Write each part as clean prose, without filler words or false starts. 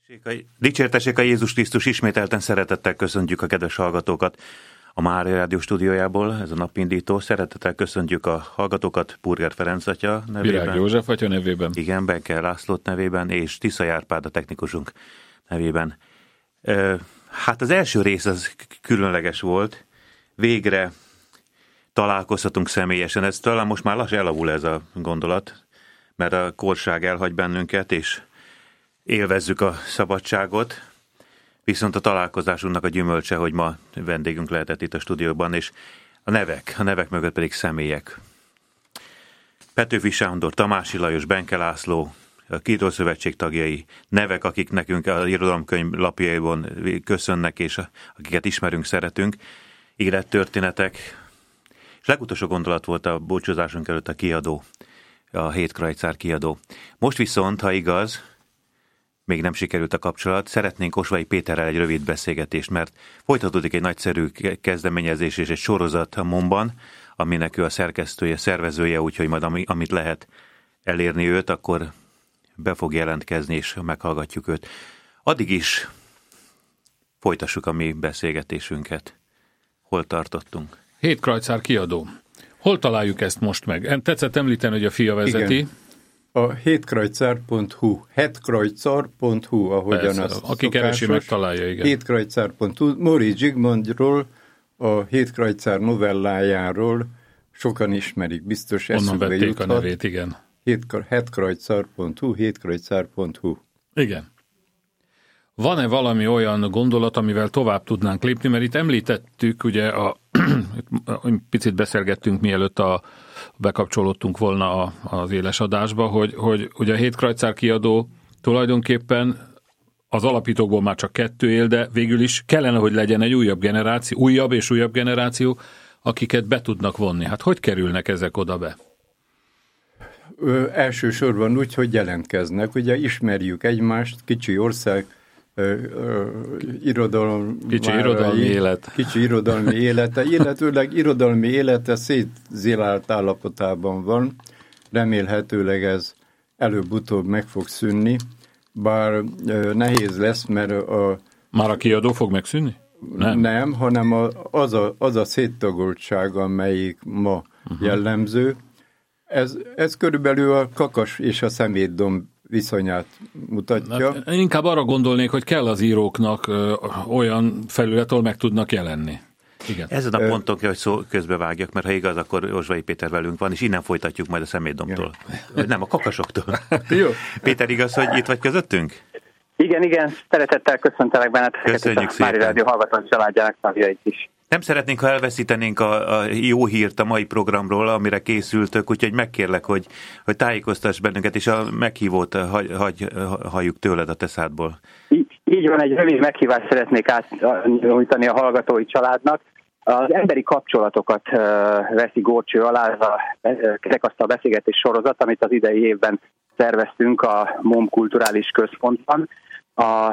Dicsértessék a Jézus Krisztus, ismételten szeretettel köszöntjük a kedves hallgatókat a Mária Rádió stúdiójából, ez a napindító. Szeretettel köszöntjük a hallgatókat Burger Ferenc atya nevében. Virág József atya nevében. Igen, Benke Lászlót nevében, és Tiszai Árpád a technikusunk nevében. Hát az első rész az különleges volt. Végre találkozhatunk személyesen. Ez talán most már lassan elavul ez a gondolat, mert a korság elhagy bennünket, és élvezzük a szabadságot, viszont a találkozásunknak a gyümölcse, hogy ma vendégünk lehetett itt a stúdióban, és a nevek mögött pedig személyek. Petőfi Sándor, Tamási Lajos, Benke László, a Kiíró Szövetség tagjai, nevek, akik nekünk az irodalomkönyv lapjaiban köszönnek, és akiket ismerünk, szeretünk, élettörténetek. És legutolsó gondolat volt a búcsúzásunk előtt a kiadó, a Hétkrajcár kiadó. Most viszont, ha igaz, még nem sikerült a kapcsolat, szeretnénk Osvai Péterrel egy rövid beszélgetést, mert folytatódik egy nagyszerű kezdeményezés és egy sorozat a MOM-ban, aminek ő a szerkesztője, szervezője, úgyhogy majd amit lehet elérni őt, akkor be fog jelentkezni, és meghallgatjuk őt. Addig is folytassuk a mi beszélgetésünket. Hol tartottunk? Hétkrajcár kiadó. Hol találjuk ezt most meg? Tetszett említeni, hogy a fia vezeti. Igen. A hétkrajcár.hu, hétkrajcár.hu, ahogyan azt aki keresi, megtalálja, igen. Hétkrajcár.hu, Móricz Zsigmondról, a Hétkrajcár novellájáról sokan ismerik, biztos eszükbe juthat. Onnan vették a nevét, igen. Hétkrajcár.hu, hétkrajcár.hu. Igen. Van-e valami olyan gondolat, amivel tovább tudnánk lépni? Mert itt említettük, ugye picit beszélgettünk, mielőtt bekapcsolódtunk volna az éles adásba, hogy ugye a Hétkrajcár kiadó tulajdonképpen az alapítókból már csak 2 él, de végül is kellene, hogy legyen egy újabb és újabb generáció, akiket be tudnak vonni. Hát hogy kerülnek ezek oda be? Elsősorban úgy, hogy jelentkeznek. Ugye ismerjük egymást, kicsi ország, kicsi irodalmi élete, illetőleg irodalmi élete szétzilált állapotában van. Remélhetőleg ez előbb-utóbb meg fog szűnni, bár nehéz lesz, mert Már a kiadó fog megszűnni? Nem, hanem az a széttagoltság, amelyik ma jellemző. Ez körülbelül a kakas és a szemétdomb viszonyát mutatja. Hát, én inkább arra gondolnék, hogy kell az íróknak olyan felület, ahol meg tudnak jelenni. Igen. Ezen a ponton kell, hogy közbevágjak, mert ha igaz, akkor Osvai Péter velünk van, és innen folytatjuk majd a szemétdombtól. Nem, a kakasoktól. Jó. Péter, igaz, hogy itt vagy közöttünk? Igen, szeretettel köszöntelek benneteket. Köszönjük szépen. Mária Rádió hallgatók családjának tagjait is. Nem szeretnénk, ha elveszítenénk a jó hírt a mai programról, amire készültök, úgyhogy megkérlek, hogy tájékoztass bennünket, és a meghívót halljuk tőled a te szádból. Így van, egy rövid meghívást szeretnék átnyújtani a hallgatói családnak. Az emberi kapcsolatokat veszi górcső alá ez a kerekasztal beszélgetés sorozat, amit az idei évben szerveztünk a MOM Kulturális Központban. A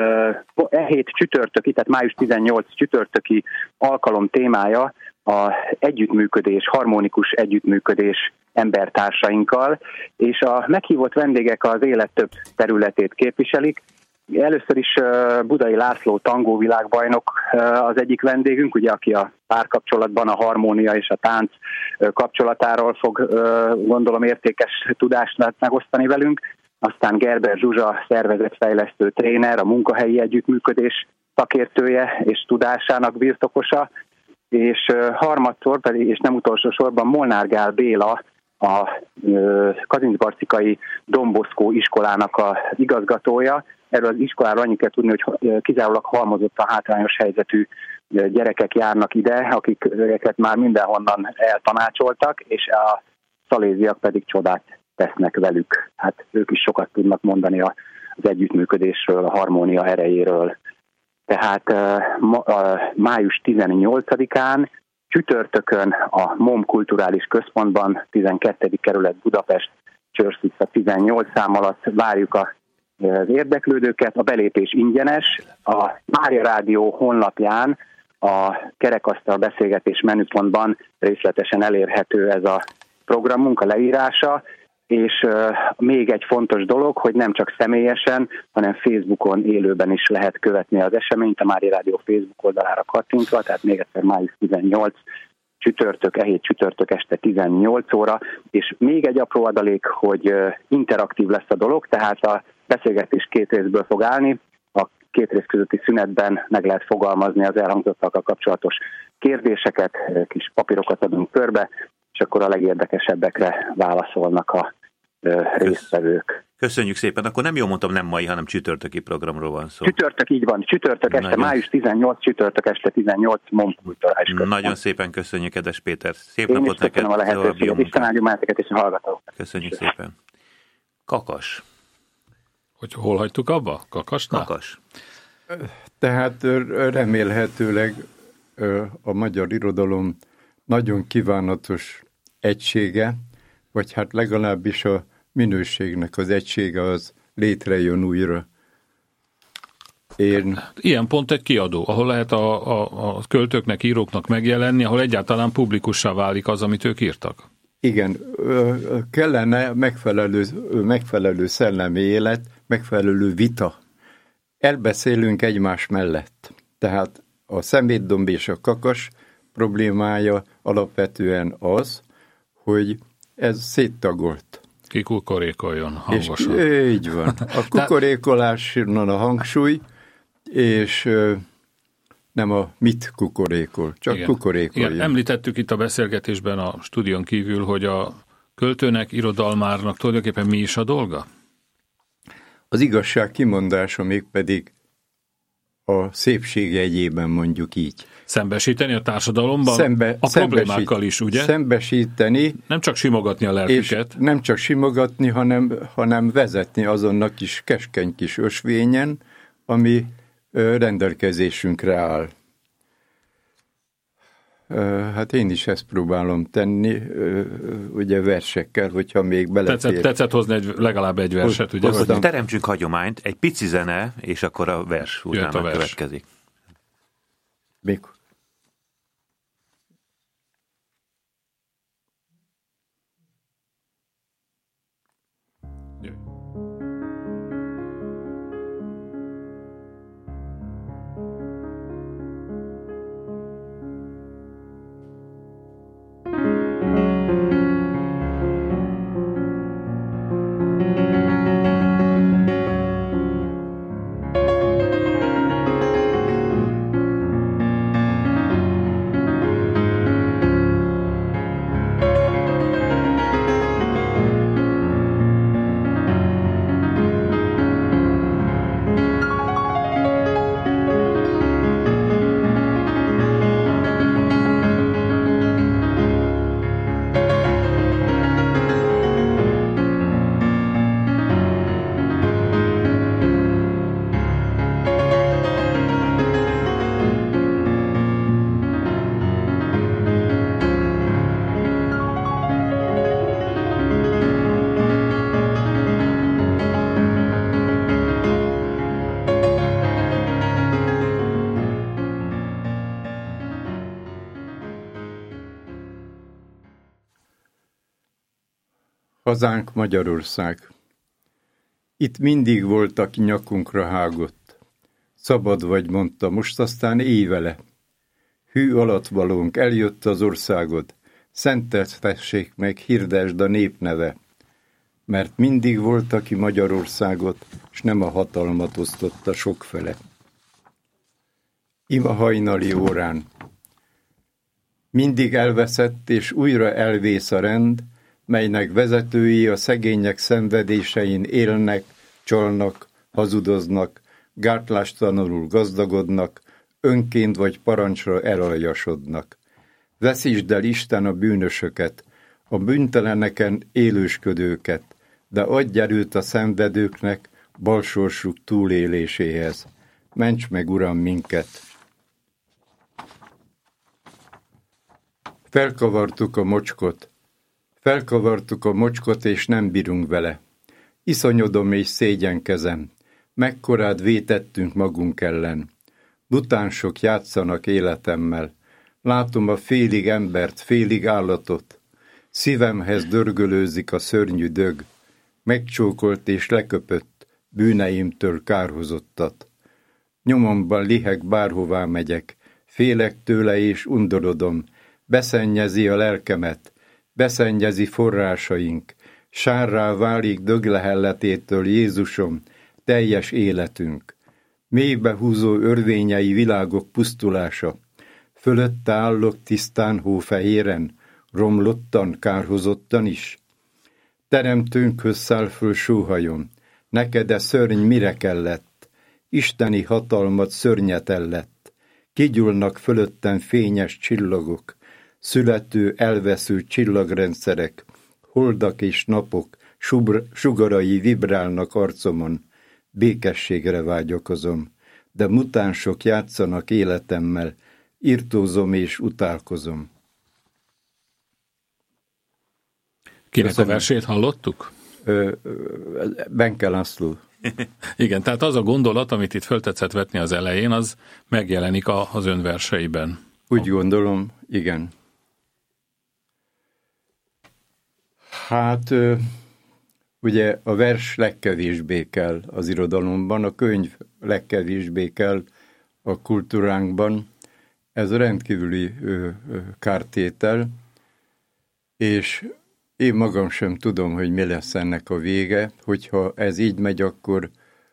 hét csütörtöki, tehát május 18 csütörtöki alkalom témája a együttműködés, harmonikus együttműködés embertársainkkal, és a meghívott vendégek az élet több területét képviselik. Először is Budai László tangó világbajnok az egyik vendégünk, ugye, aki a párkapcsolatban a harmónia és a tánc kapcsolatáról fog, gondolom, értékes tudást megosztani velünk. Aztán Gerber Zsuzsa szervezetfejlesztő tréner, a munkahelyi együttműködés szakértője és tudásának birtokosa, és harmadszor pedig, és nem utolsó sorban, Molnár Gál Béla, a Kazincbarcikai Don Bosco iskolának az igazgatója. Erről az iskoláról annyit kell tudni, hogy kizárólag halmozottan hátrányos helyzetű gyerekek járnak ide, akiket már mindenhonnan eltanácsoltak, és a szaléziak pedig csodát tesznek velük. Hát ők is sokat tudnak mondani az együttműködésről, a harmónia erejéről. Tehát május 18-án csütörtökön a MOM Kulturális Központban, 12. kerület Budapest, Csörszutca 18 szám alatt várjuk az érdeklődőket. A belépés ingyenes. A Mária Rádió honlapján a kerekasztal beszélgetés menüpontban részletesen elérhető ez a programunk, a leírása. és még egy fontos dolog, hogy nem csak személyesen, hanem Facebookon élőben is lehet követni az eseményt, a Mária Rádió Facebook oldalára kattintva, tehát még egyszer május 18 csütörtök, csütörtök este 18 óra, és még egy apró adalék, hogy interaktív lesz a dolog, tehát a beszélgetés 2 részből fog állni, a 2 rész közötti szünetben meg lehet fogalmazni az elhangzottakkal kapcsolatos kérdéseket, kis papírokat adunk körbe, és akkor a legérdekesebbekre válaszolnak a résztvevők. Köszönjük szépen. Akkor nem jól mondtam, nem mai, hanem csütörtöki programról van szó. Csütörtök, így van. Csütörtök este, nagyon... május 18, csütörtök este 18, Momkulturális Központ. Nagyon szépen köszönjük, kedves Péter. Szép Én napot neked. Én is köszönöm a lehetőséget. Isten áldjon benneteket és a hallgatókat. Köszönjük szépen. Kakas. Hogy hol hagytuk abba? Kakasnál? Kakas. Tehát remélhetőleg a magyar irodalom nagyon kívánatos egysége, vagy hát legalábbis a minőségnek az egysége az létrejön újra. Ilyen pont egy kiadó, ahol lehet a költőknek, íróknak megjelenni, ahol egyáltalán publikussá válik az, amit ők írtak. Igen, kellene megfelelő szellemi élet, megfelelő vita. Elbeszélünk egymás mellett. Tehát a Szemétdomb és a Kakas problémája alapvetően az, hogy ez széttagolt. Ki kukorékoljon hangosan. És így van. A kukorékoláson a hangsúly, és nem a mit kukorékol, csak igen. Kukorékoljon. Igen. Említettük itt a beszélgetésben a stúdión kívül, hogy a költőnek, irodalmárnak tulajdonképpen mi is a dolga? Az igazság kimondása mégpedig a szépség jegyében, mondjuk így. Szembesíteni a társadalomban a problémákkal is, ugye? Szembesíteni. Nem csak simogatni a lelküket. És nem csak simogatni, hanem vezetni azon a kis keskeny kis ösvényen, ami rendelkezésünkre áll. Hát én is ezt próbálom tenni, ugye versekkel, hogyha még belefér. Tetszett hozni legalább egy verset, ugye? Teremtsünk hagyományt, egy pici zene, és akkor a vers utána következik. Mikor? Hazánk Magyarország. Itt mindig volt, aki nyakunkra hágott. Szabad vagy, mondta, most aztán élj vele. Hű alatvalónk, eljött az országod, szenteltessék meg, hirdesd a népneve. Mert mindig volt, aki Magyarországot, s nem a hatalmat osztotta sokfele. Ima hajnali órán. Mindig elveszett, és újra elvész a rend, melynek vezetői a szegények szenvedésein élnek, csalnak, hazudoznak, gátlástalanul gazdagodnak, önként vagy parancsra elaljasodnak. Veszítsd el Isten a bűnösöket, a bűnteleneken élősködőket, de adj erőt a szenvedőknek balsorsuk túléléséhez. Ments meg, Uram, minket! Felkavartuk a mocskot, és nem bírunk vele. Iszonyodom és szégyenkezem, mekkorát vétettünk magunk ellen. Butánsok játszanak életemmel, látom a félig embert, félig állatot. Szívemhez dörgölőzik a szörnyű dög, megcsókolt és leköpött, bűneimtől kárhozottat. Nyomomban liheg, bárhová megyek, félek tőle és undorodom, beszennyezi a lelkemet, beszennyezi forrásaink, sárrá válik döglehelletétől Jézusom, teljes életünk. Mélybe húzó örvényei világok pusztulása, fölötte állok tisztán hófehéren, romlottan, kárhozottan is. Teremtőnkhöz száll föl sóhajom, neked e szörny mire kellett, isteni hatalmat szörnyetellett, kigyúlnak fölöttem fényes csillagok, születő, elvesző csillagrendszerek, holdak és napok, sugarai vibrálnak arcomon, békességre vágyakozom, de mutánsok játszanak életemmel, irtózom és utálkozom. Kinek a versét hallottuk? Benke László. Igen, tehát az a gondolat, amit itt föltetszett vetni az elején, az megjelenik az ön verseiben. Úgy gondolom, igen. Hát, ugye a vers legkevésbé kell az irodalomban, a könyv legkevésbé kell a kultúránkban. Ez rendkívüli kártétel, és én magam sem tudom, hogy mi lesz ennek a vége, hogyha ez így megy, akkor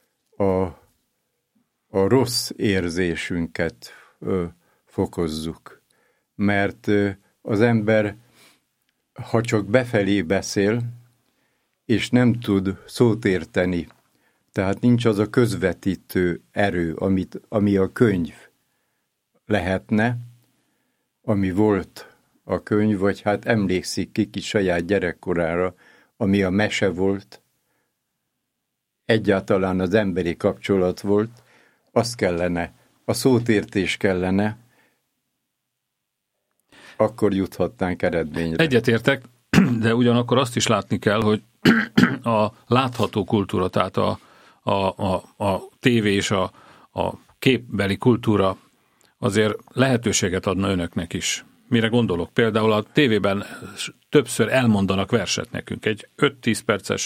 a rossz érzésünket fokozzuk. Mert az ember, ha csak befelé beszél, és nem tud szót érteni, tehát nincs az a közvetítő erő, ami a könyv lehetne, ami volt a könyv, vagy hát emlékszik ki saját gyerekkorára, ami a mese volt, egyáltalán az emberi kapcsolat volt, az kellene, a szótértés kellene, akkor juthatnánk eredményre. Egyetértek, de ugyanakkor azt is látni kell, hogy a látható kultúra, tehát a tévé és a képbeli kultúra azért lehetőséget adna önöknek is. Mire gondolok? Például a tévében többször elmondanak verset nekünk. Egy 5-10 perces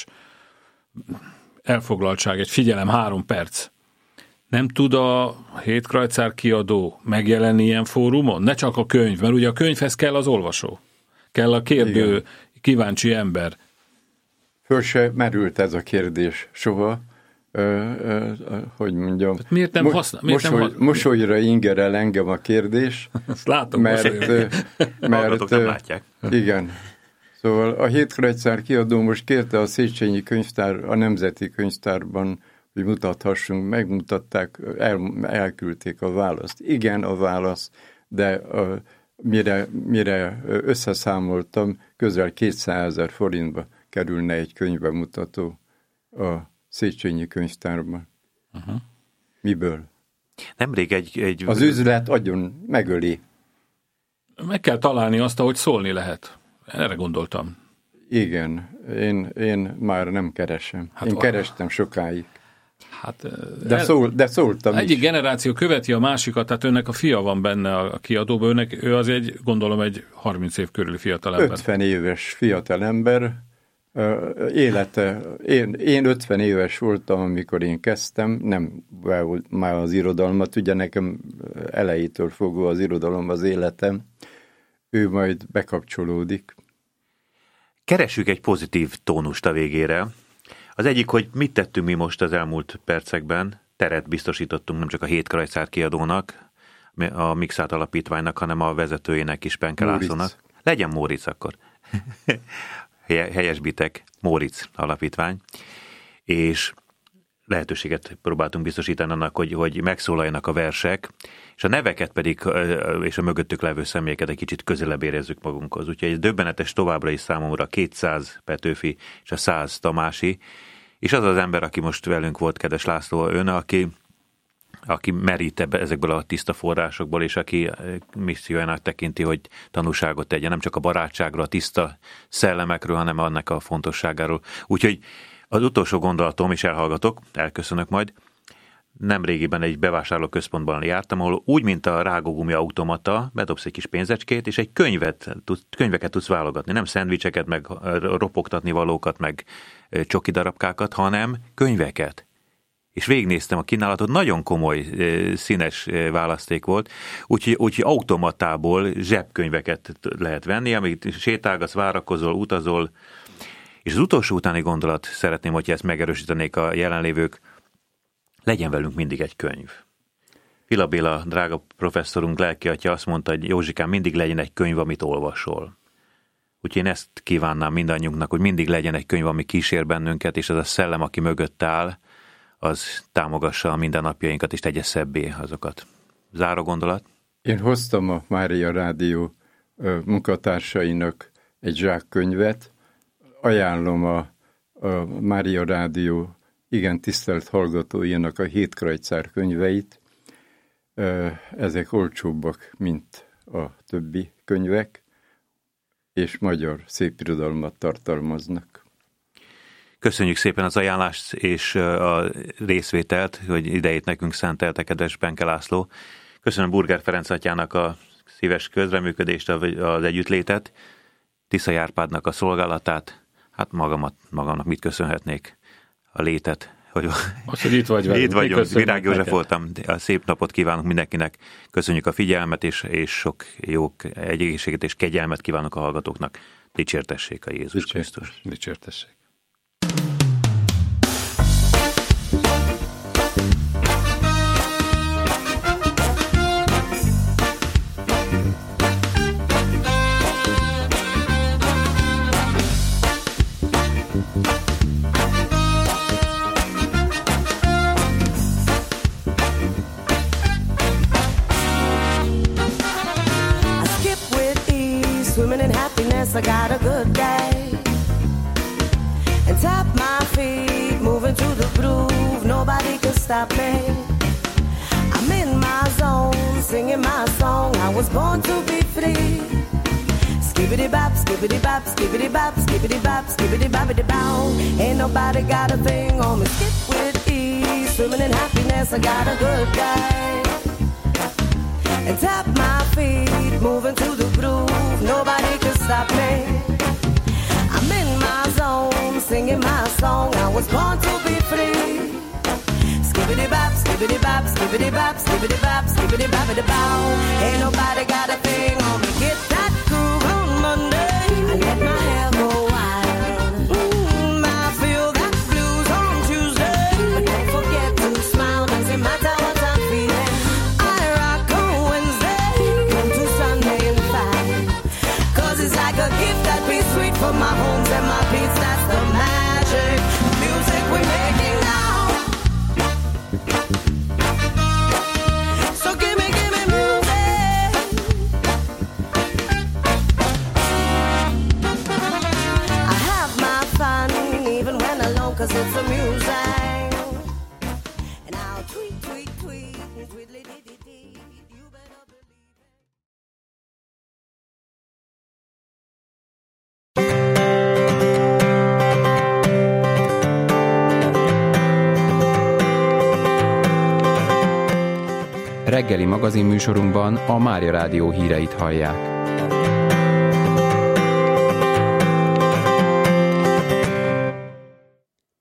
elfoglaltság, egy figyelem 3 perc. Nem tud a Hétkrajcár kiadó megjelenni ilyen fórumon? Ne csak a könyv, mert ugye a könyvhez kell az olvasó. Kell a kérdő, igen, kíváncsi ember. Föl se merült ez a kérdés soha. Hogy mondjam. Miért nem használ? Mosolyra ingerel engem a kérdés. Ezt látom, mert nem látják. Igen. Szóval a Hétkrajcár kiadó most kérte a Széchenyi Könyvtár, a Nemzeti Könyvtárban, hogy mutathassunk, megmutatták, elküldték a választ. Igen, a válasz, de mire összeszámoltam, közel 200 000 forintba kerülne egy könyvbemutató a Széchenyi Könyvtárban. Uh-huh. Miből? Nemrég egy... Az üzlet agyon megöli. Meg kell találni azt, ahogy szólni lehet. Erre gondoltam. Igen, én már nem keresem. Hát én kerestem sokáig. Hát, de szóltam egyik is. Generáció követi a másikat, tehát önnek a fia van benne a kiadóban, ő az gondolom egy 30 év körüli fiatalember. 50 éves fiatalember, élete, én 50 éves voltam, amikor én kezdtem, nem már az irodalmat, ugye nekem elejétől fogva az irodalom az életem, ő majd bekapcsolódik. Keressük egy pozitív tónust a végére. Az egyik, hogy mit tettünk mi most az elmúlt percekben, teret biztosítottunk nem csak a Hétkrajcár kiadónak, a Mixát Alapítványnak, hanem a vezetőjének is, Benke Lászlónak. Legyen Móricz akkor. Helyesbitek, Móricz Alapítvány. És lehetőséget próbáltunk biztosítani annak, hogy megszólaljanak a versek, és a neveket pedig, és a mögöttük levő személyeket egy kicsit közelebb érezzük magunkhoz. Úgyhogy ez döbbenetes továbbra is számomra 200 Petőfi és a 100 Tamási, és az az ember, aki most velünk volt, kedves László, ön, aki merít ezekből a tiszta forrásokból, és aki missziójának tekinti, hogy tanúságot tegye, nem csak a barátságról, a tiszta szellemekről, hanem annak a fontosságáról. Úgyhogy az utolsó gondolatom, és elhallgatok, elköszönök majd, nemrégiben egy bevásárlóközpontban jártam, ahol úgy, mint a rágógumi automata, bedobsz egy kis pénzecskét, és egy könyveket tudsz válogatni. Nem szendvicseket, meg ropogtatni valókat, meg csoki darabkákat, hanem könyveket. És végignéztem a kínálatot, nagyon komoly színes választék volt, úgyhogy automatából zsebkönyveket lehet venni, amit sétálgatsz, várakozol, utazol. És az utolsó utáni gondolat, szeretném, hogyha ezt megerősítenék a jelenlévők, legyen velünk mindig egy könyv. Pila Béla, drága professzorunk, lelkiatya azt mondta, hogy Józsikám, mindig legyen egy könyv, amit olvasol. Úgyhogy én ezt kívánnám mindannyiunknak, hogy mindig legyen egy könyv, ami kísér bennünket, és az a szellem, aki mögött áll, az támogassa a mindennapjainkat, és tegye szebbé azokat. Záró gondolat? Én hoztam a Mária Rádió munkatársainak egy zsákkönyvet, ajánlom a Mária Rádió igen tisztelt hallgatóinak a Hétkrajcár könyveit. Ezek olcsóbbak, mint a többi könyvek, és magyar szépirodalmat tartalmaznak. Köszönjük szépen az ajánlást és a részvételt, hogy idejét nekünk szentelte, kedves Benke László. Köszönöm Burger Ferenc atyának a szíves közreműködést, az együttlétet, Tiszai Árpádnak a szolgálatát, hát magamnak mit köszönhetnék, a létet. Hogy itt vagy velünk. Itt vagyunk, Virág József voltam, a szép napot kívánok mindenkinek, köszönjük a figyelmet, és sok jó egészséget és kegyelmet kívánok a hallgatóknak. Dicsértessék a Jézus Krisztus. Dicsértessék. I got a good day and tap my feet, moving to the groove. Nobody can stop me. I'm in my zone, singing my song. I was born to be free. Skibbity bop, skibbity bop, skibbity bop, skibbity bop, skibbity boppity bow. Ain't nobody got a thing on me. Skip with ease, swimming in happiness. I got a good day and tap my feet, moving to the groove. Nobody can stop me. I'm in my zone, singing my song. I was born to be free. Skibbity bop, skibbity bop, skibbity bop, skibbity bop, skibbity boppity bow. Ain't nobody got a thing on me. Get that groove on Monday. I let my hair go wild. I feel that blues on Tuesday. But don't forget to smile, doesn't matter what I'm feeling. I rock on Wednesday, come to Sunday and fight. Cause it's like a gift that be sweet for my homes and my beats. That's the magic music we're making now. So give me music. I have my fun even when alone, cause it's amusing. And I'll tweet, tweet, tweet, tweedly-dee-dee-dee. You better believe Reggeli magazinműsorunkban a Mária Rádió híreit hallják.